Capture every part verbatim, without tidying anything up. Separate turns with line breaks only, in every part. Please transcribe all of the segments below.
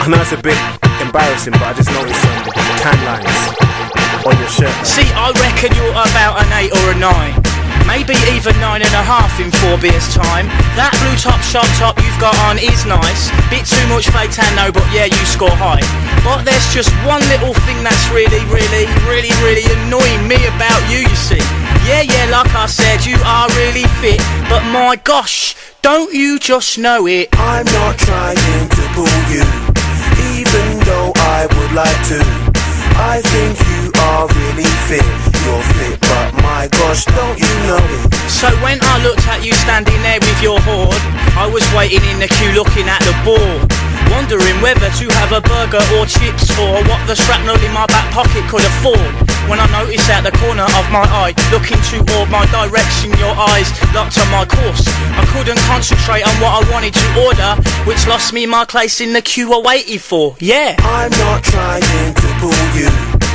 I know it's a bit embarrassing, but I just noticed some tan lines on your shirt.
See, I reckon you're about an eight or a nine. Maybe even nine and a half in four beers time. That blue top sharp top you've got on is nice. Bit too much fake tan though, but yeah, you score high. But there's just one little thing that's really, really, really, really annoying me about you, you see. Yeah, yeah, like I said, you are really fit, but my gosh, don't you just know it?
I'm not trying to pull you, even though I would like to. I think you are really fit. You're fit, but my gosh, don't you know it?
So when I looked at you standing there with your hoard, I was waiting in the queue looking at the board, wondering whether to have a burger or chips, or what the shrapnel in my back pocket could afford. When I noticed out the corner of my eye, looking toward my direction, your eyes locked on my course. I couldn't concentrate on what I wanted to order, which lost me my place in the queue I waited for. Yeah,
I'm not trying to pull you,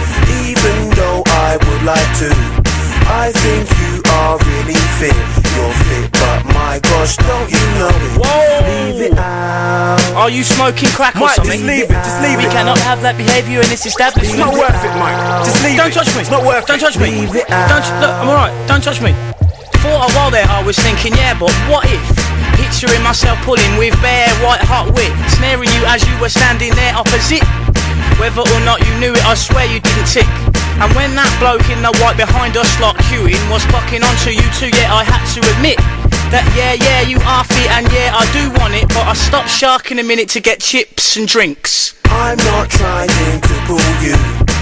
even though I would like to. I think you are really fit. You're fit, but my gosh, don't you know it?
Whoa!
Leave it out.
Are you smoking crack or
Mike,
something?
just leave it, just leave
We
it.
cannot have that behaviour in this establishment.
It's not worth it, Mike. Just leave
Don't
it.
touch me.
It's not worth
Don't
it.
touch me.
Leave it
Don't look. I'm alright. Don't touch me. For a while there, I was thinking, yeah, but what if? Picturing myself pulling with bare white hot wit, snaring you as you were standing there opposite. Whether or not you knew it, I swear you didn't tick. And when that bloke in the white behind us lot queuing was clocking onto you too, yeah, I had to admit that yeah, yeah, you are fit and yeah, I do want it, but I stopped sharking a minute to get chips and drinks.
I'm not trying to pull you,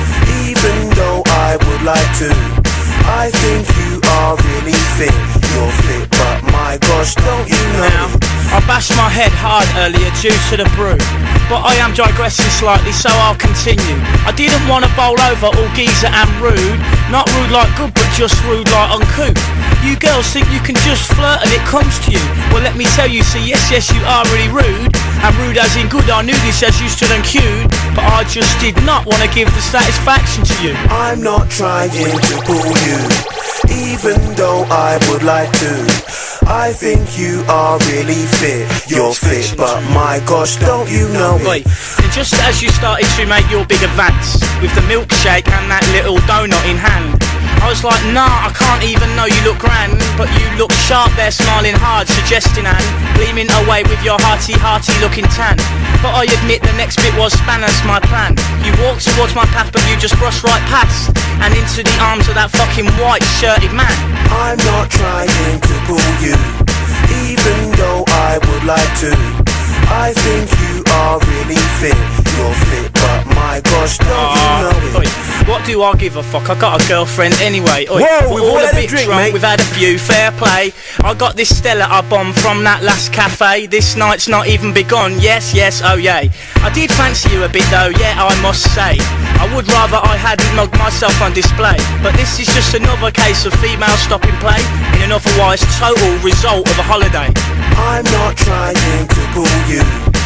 even though I would like to. I think you are really fit. You're fit, but my gosh, don't you know?
Now, I bashed my head hard earlier due to the brew, but I am digressing slightly, so I'll continue. I didn't want to bowl over all geezer and rude, not rude like good, but just rude like uncouth. You girls think you can just flirt and it comes to you. Well, let me tell you, see, yes, yes, you are really rude, and rude as in good. I knew this as you stood and queued, but I just did not want to give the satisfaction to you.
I'm not trying to pull you, even though I would like to. I think you are really fit. You're fit, but my gosh, don't you know
Wait,
it?
and just as you started to make your big advance with the milkshake and that little donut in hand, I was like, nah, I can't even know you look grand, but you look sharp there, smiling hard, suggesting and gleaming away with your hearty, hearty looking tan. But I admit the next bit was Spanish, my plan. You walked towards my path, but you just brushed right past and into the arms of that fucking white shirted man.
I'm not trying to pull you, even though I would like to. I think you are really fit. You're fit, but my gosh, don't
Uh,
you know
oi,
it?
what do I give a fuck? I got a girlfriend anyway. Oi,
Whoa,
we're
we've
all
all
a
had a
bit
drink,
drunk.
mate.
We've had a few. Fair play. I got this Stella I bombed from that last cafe. This night's not even begun. Yes, yes, oh yay. I did fancy you a bit though. Yeah, I must say. I would rather I hadn't mugged myself on display. But this is just another case of female stopping play in an otherwise total result of a holiday.
I'm not trying to pull you,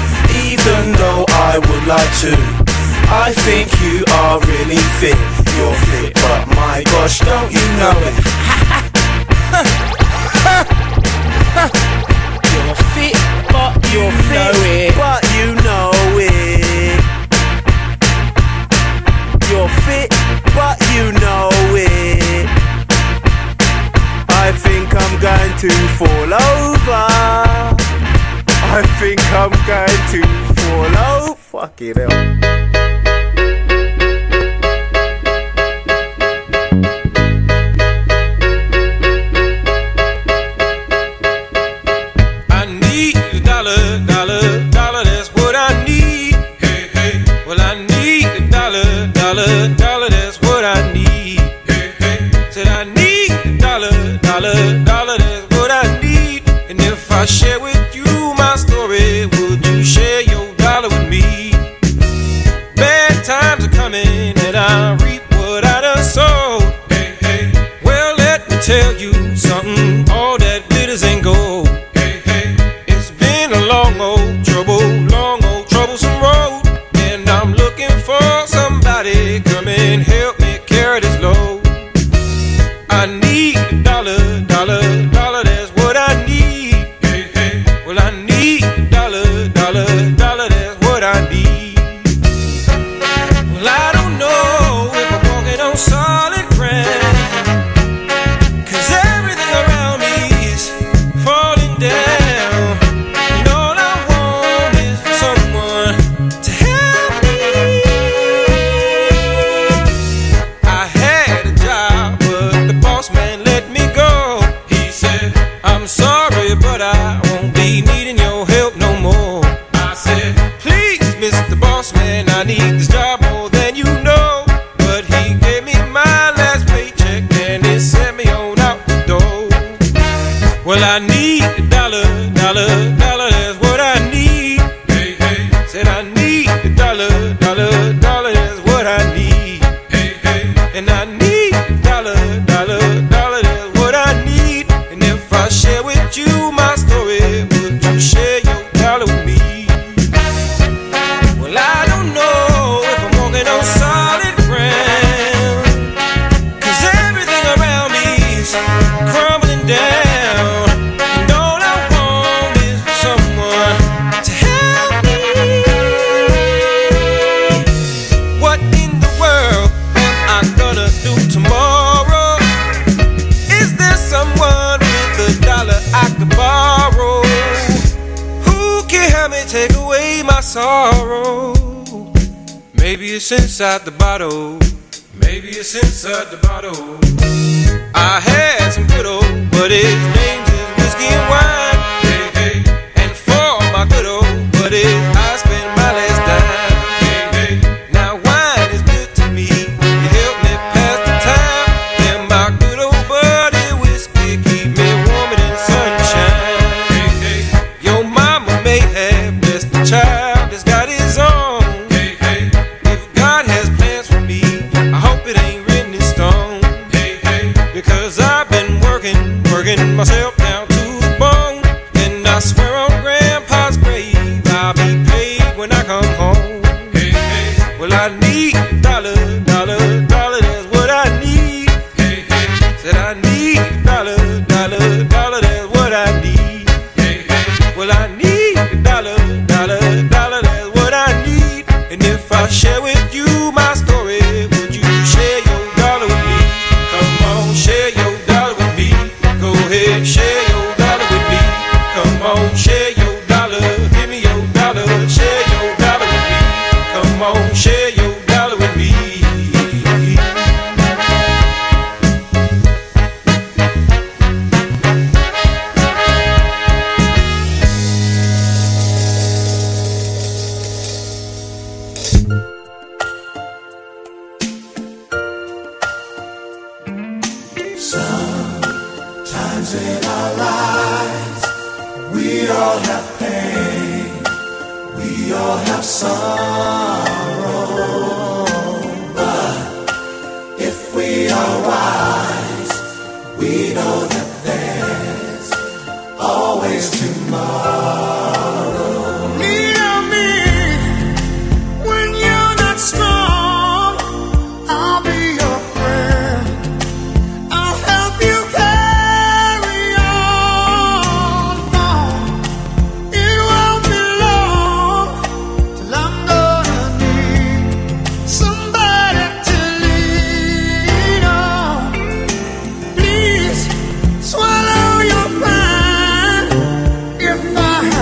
even though I would like to. I think you are really fit. You're fit, but my gosh, don't you know it?
You're fit, but you
You're
know
fit,
it.
but you know it. You're fit, but you know it. I think I'm going to fall over. I think I'm going to fall over. Fucking hell.
Dollar, dollar, that's what I need. Hey, hey. Said I need a dollar, dollar, dollar, that's what I need. And if I share with you my story, would you share your dollar with me? Bad times are coming and I reap what I done sowed. Hey, hey. Well, let me tell you something, all that glitters ain't gold. Hey, hey. It's been a long old trouble, long old troublesome road. And I'm looking for somebody come and help me carry this load. I need a dollar, dollar, dollar, that's what I need. Hey, hey. Well, I need a dollar, dollar, dollar, that's what I need. need a dollar, dollar, dollar, that's what I need. Hey, hey. Said I need a dollar, dollar, dollar, that's what I need. Hey, hey. And I need a dollar, dollar, dollar, that's what I need. And if I share with you my story, would you share your dollar with me? Well, I don't know if I'm walking on solid ground, 'cause everything around me is crumbling down. And all I want is someone to help me. What in the world am I gonna do tomorrow? Is there someone with a dollar I could borrow? Who can help me take away my sorrow? Maybe it's inside the bottle. Maybe it's inside the bottle. I had some good old, but his name is whiskey and wine. Hey, hey. And for my good old buddies, I spent my last dime. Hey, hey. Now wine is good to me. You help me pass the time. And my good old buddy whiskey keep me warm in the sunshine. Hey, hey. Your mama may have blessed the child that's got his own. Hey, hey. If God has plans for me, I hope it ain't written in stone. Hey, hey. Because I've been working, working myself down to the bone. And I swear on Grandpa's grave, I'll be paid when I come home. Hey, hey. Well, I need a dollar, dollar, dollar, that's what I need. Hey, hey. Said I need a dollar, dollar, dollar, that's what I need. Hey, hey. Well, I need a dollar, dollar, dollar, that's what I need. And if I share with you my story, would you share your dollar with me? Come on, share your dollar with me. Go ahead, share your dollar with me. Come on, share your dollar. Give me your dollar. Share your dollar with me. Come on, share your dollar with me.
Sometimes in our lives, we all have pain, we all have sorrow. But if we are wise, we know that there's always tomorrow. Near me, when you're not strong, I'll be your friend. I'll help you carry on. No, it won't be long till I'm gonna need somebody to lean on. Please swallow your pride if I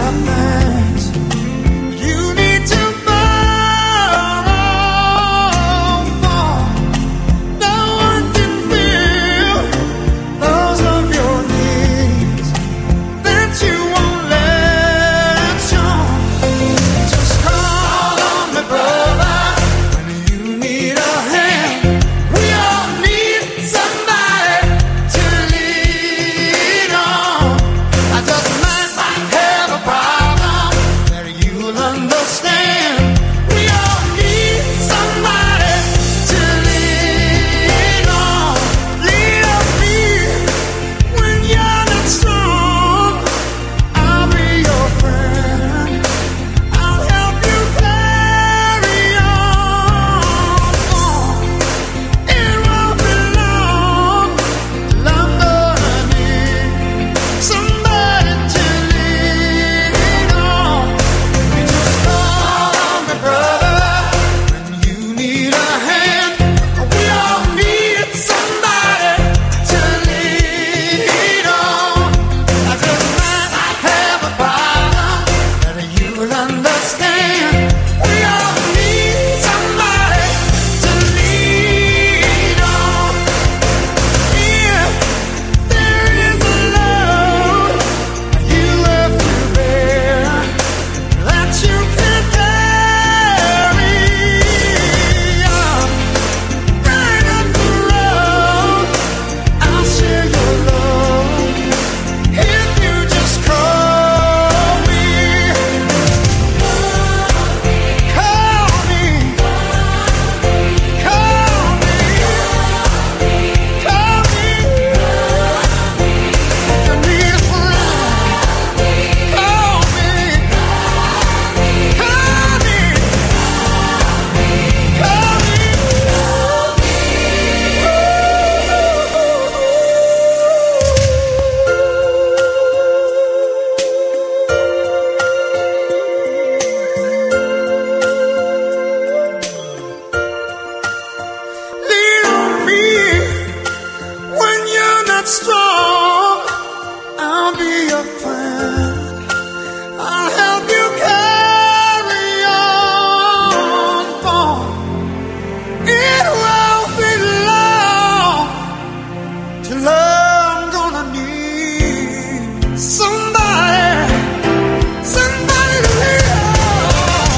be your friend. I'll help you carry on, for it won't be long till I'm gonna need somebody, somebody to lean on.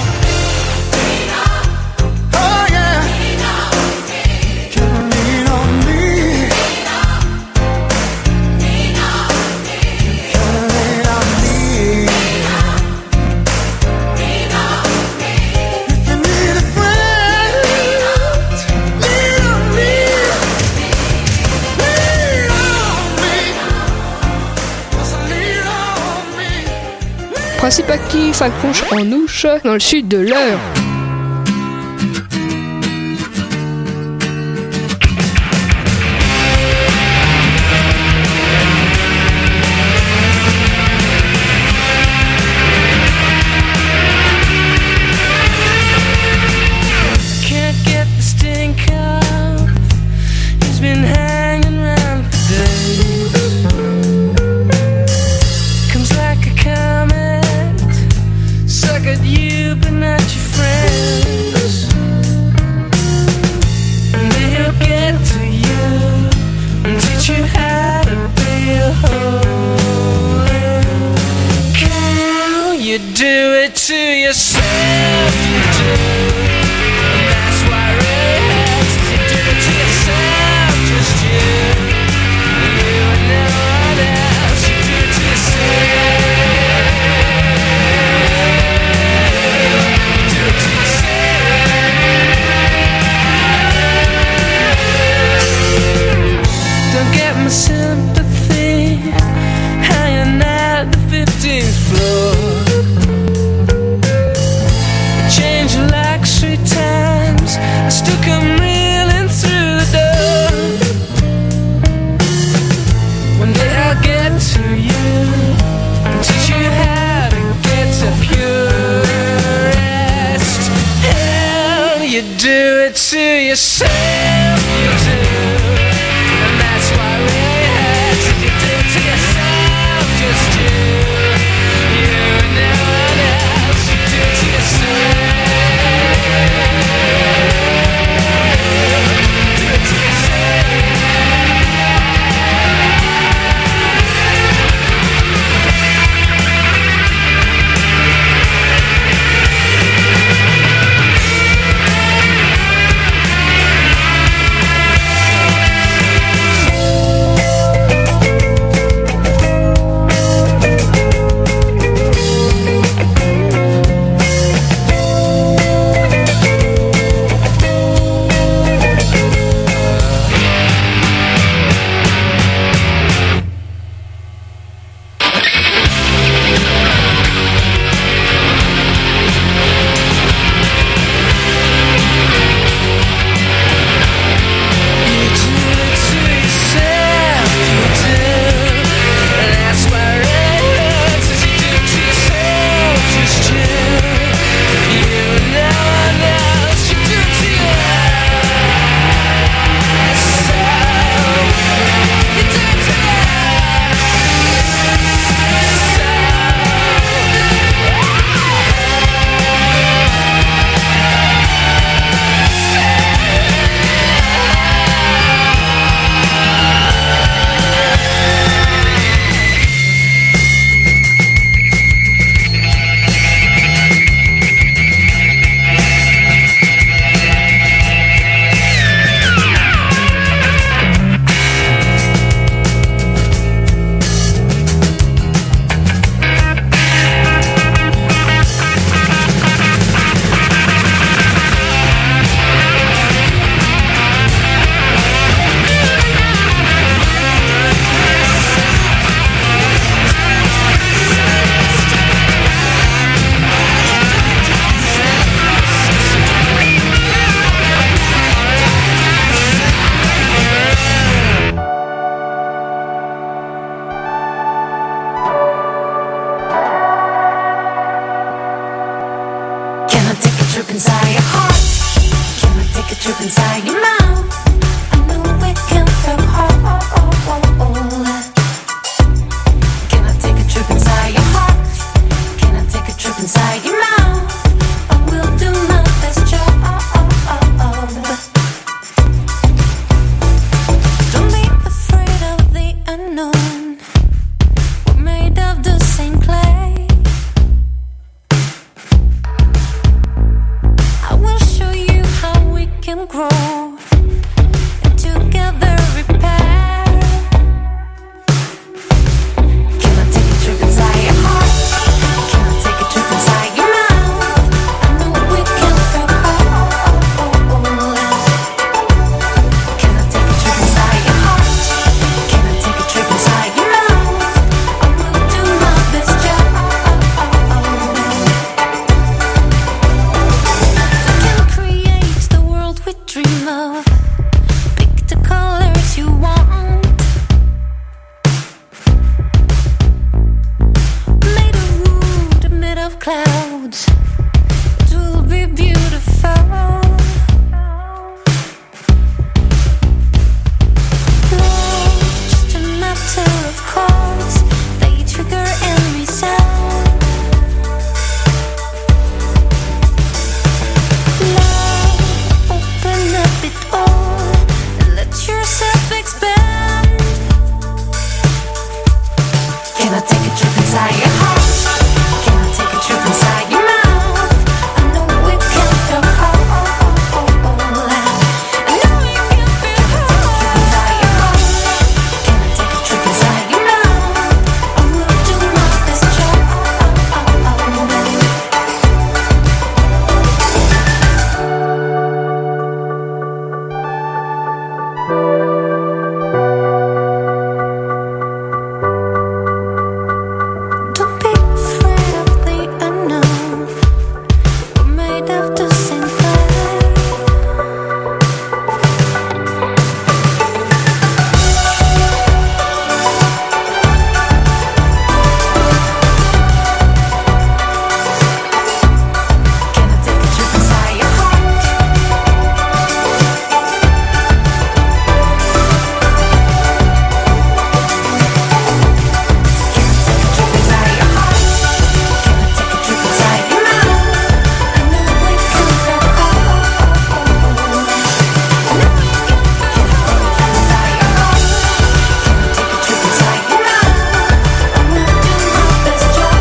Oh yeah, can lean on me. Can lean on me. If you need a friend, lean on me. Lean on me. Just lean on me.
Principe actif à Conche en Ouche, dans le sud de l'Eure.
Can't get the stink off. He's been hanging around for days. Comes like a comet, suck at you but not your friends. And he'll get to you and teach you how to be a whole. Can you do it to yourself? You do. And that's why it really hurts. You do it to yourself, just you. You and no one else. You do it to yourself. You do it to yourself. Don't get my sympathy hanging at the fifteenth floor. Change your locks three times, I still come reeling through the door. One day I'll get to you and teach you how to get to pure rest. Hell, you do it to yourself, you do. And that's why it really hurts. You do it to yourself, just you. You and no one else. You do it to yourself. Do it to yourself.
trip inside your mouth. I know we can feel whole. Can I take inside your heart? Can I take a trip inside your mouth? I know we can feel whole. I know you can feel whole. Inside your heart. Can I take a trip inside your mouth? I will do my best job. Don't be afraid of the unknown. We're made of the same clay. Can I take a trip inside your heart? Can I take a trip inside your heart? Can I take a trip inside your mouth? I know we can feel whole. I know you can feel whole. Inside your heart. Can I take a trip inside your mouth? I will do my best job.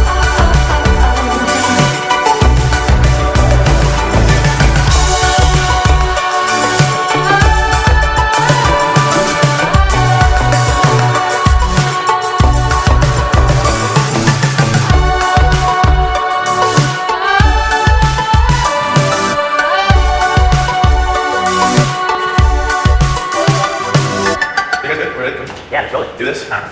You guys good? We're ready? Yeah, let's roll it. Do this? Alright.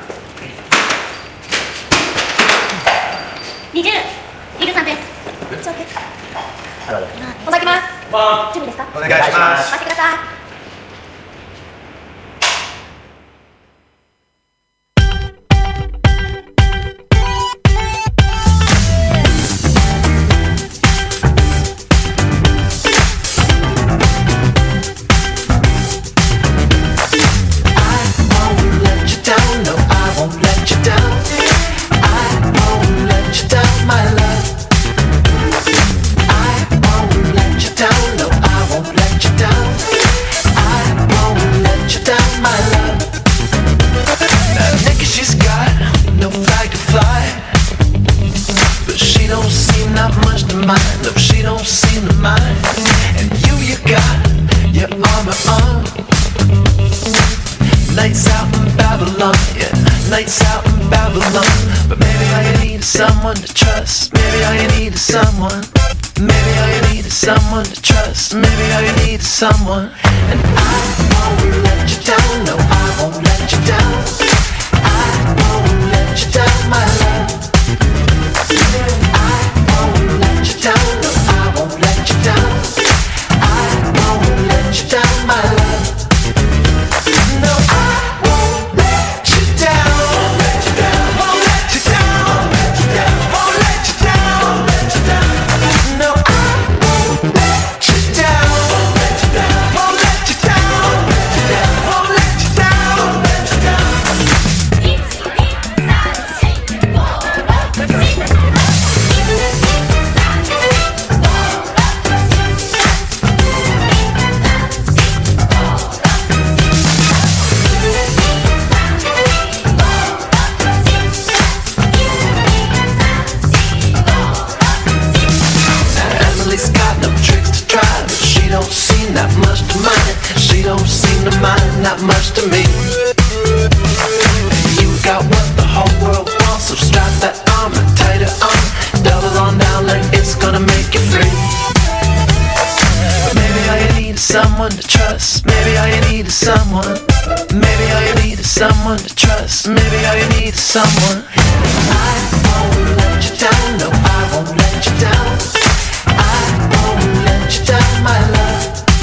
にじゅう、にじゅうさんです。ちょっと。おまきます。準備ですか？
お願いします。
回してください。
She's got no flag to fly, but she don't seem not much to mind. No, she don't seem to mind. And you, you got your arm in arm. Nights out in Babylon, yeah, nights out in Babylon. But maybe all you need is someone to trust. Maybe all you need is someone. Maybe all you need is someone to trust. Maybe all you need is someone. And I won't let you down. No, I won't let you down. I won't let you down, my love. I won't let you down. No, I won't let you down. I won't let you down, my love. No, I won't let you down. Won't let you down. Won't let you down. Won't let you down. Won't let you down. No, I won't let you down. Won't let you down. Won't let you down. Won't let you down. Won't let you down. Emily's got no tricks to try, but she don't seem that much to mind. She don't seem to mind that much to me. You got what the whole world wants, so strap that armor tighter on. Double on down like it's gonna make you free. But maybe all you need is someone to trust. Maybe all you need is someone. Maybe all you need is someone to trust. Maybe all you need is someone. I won't let you down. No, I won't let you down. I won't let you down, my love.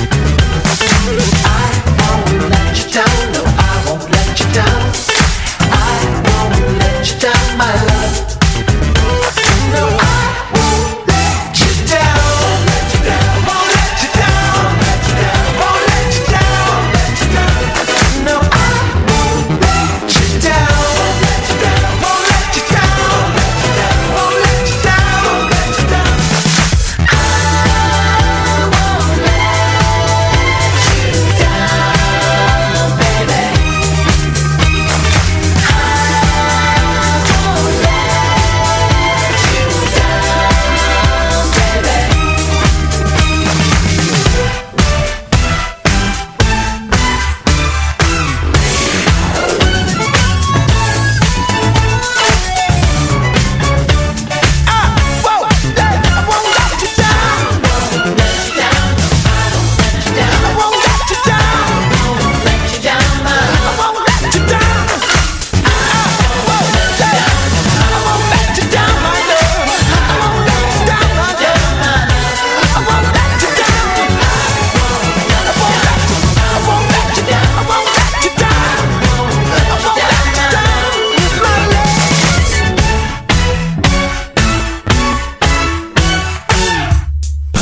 I won't let you down. No, I won't let you down. I won't let you down, my love. No, I won't let you down. Won't let you down. Won't let you down. Won't let you down. No, I won't let you down. Won't let you down. Won't let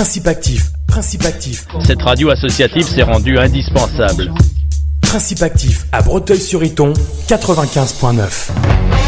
Principe actif, principe actif.
Cette radio associative s'est rendue indispensable.
Principe actif à Breteuil-sur-Iton, quatre-vingt-quinze virgule neuf.